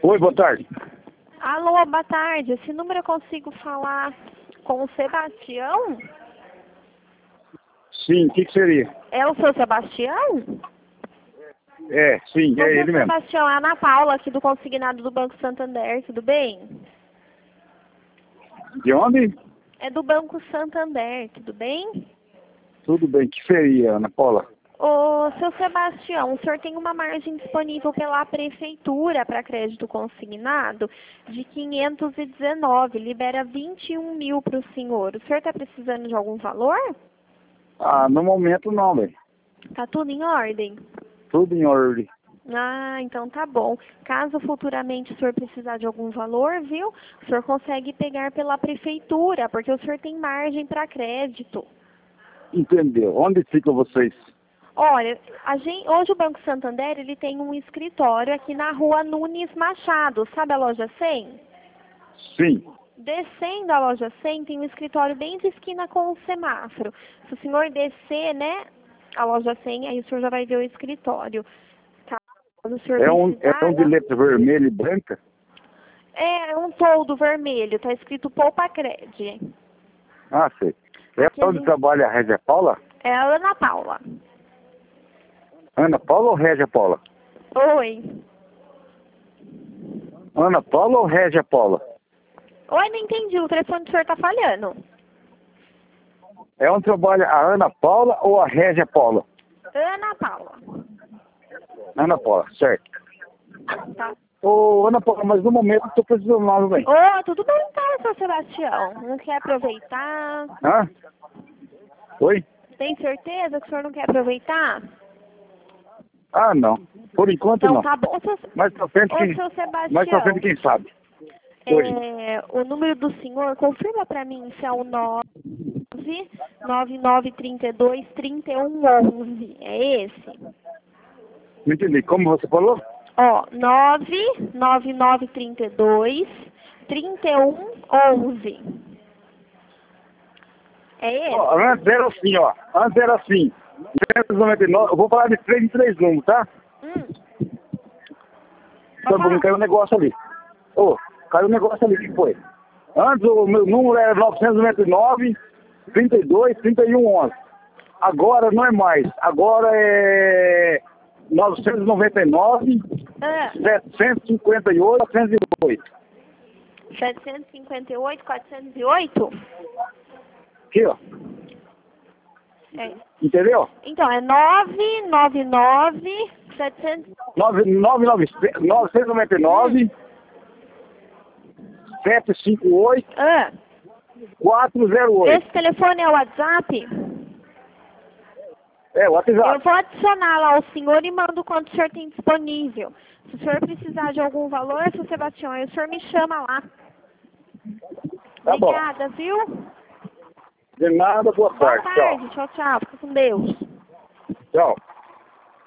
Oi, boa tarde. Alô, boa tarde. Esse número eu consigo falar com o Sebastião? Sim, o que seria? É o seu Sebastião? É, sim, é ele mesmo. Sebastião, é a Ana Paula aqui do Consignado do Banco Santander, tudo bem? De onde? É do Banco Santander, tudo bem? Tudo bem, que seria, Ana Paula? Ô, seu Sebastião, o senhor tem uma margem disponível pela Prefeitura para crédito consignado de 519, libera 21 mil para o senhor. O senhor está precisando de algum valor? Ah, no momento não, velho. Tá tudo em ordem? Tudo em ordem. Ah, então tá bom. Caso futuramente o senhor precisar de algum valor, viu? O senhor consegue pegar pela Prefeitura, porque o senhor tem margem para crédito. Entendeu? Onde ficam vocês? Olha, hoje o Banco Santander ele tem um escritório aqui na rua Nunes Machado, sabe a loja 100? Sim. Descendo a loja 100 tem um escritório bem de esquina com o semáforo. Se o senhor descer, né, a loja 100, aí o senhor já vai ver o escritório. Caso o senhor É um precisar, de letra vermelha e branca? é um toldo vermelho, tá escrito Poupa Cred. Ah, sei. É Aqui a onde gente... trabalha a Régia Paula? É a Ana Paula. Ana Paula ou Régia Paula? Oi. Ana Paula ou Régia Paula? Oi, não entendi, o telefone do senhor tá falhando. É onde trabalha a Ana Paula ou a Régia Paula? Ana Paula. Ana Paula, certo. Tá. Ô, Ana Paula, mas no momento eu tô precisando mais, bem. Ô, tudo bem então, seu Sebastião? Não quer aproveitar? Hã? Oi? Tem certeza que o senhor não quer aproveitar? Ah, não. Por enquanto Então não. tá bom. Mais pra frente, Ô, quem, seu Sebastião, mais pra frente quem sabe. Oi. o número do senhor, confirma pra mim se é o 999323111. É esse? Não entendi. Como você falou? Ó, 999323111. É esse? Ó, antes era assim, ó. Antes era assim. 299, eu vou falar de 3 em 3 números, tá? Tá bom, caiu um negócio ali. Ô, caiu um negócio ali, o que foi? Antes o meu número era 999 32 31 11. Agora não é mais. Agora é 999 758 408. 758, 408? Aqui, ó. É. Entendeu? Então, é 999 700... 999 758 Ah, 408. esse telefone é o WhatsApp? É, o Eu WhatsApp. vou adicionar lá o senhor e mando quanto o senhor tem disponível. Se o senhor precisar de algum valor, seu Sebastião, aí o senhor me chama lá. Tá bom. Obrigada, viu? De nada, boa Boa tarde. Tchau. tarde. Tchau, tchau. Fica com Deus. Tchau.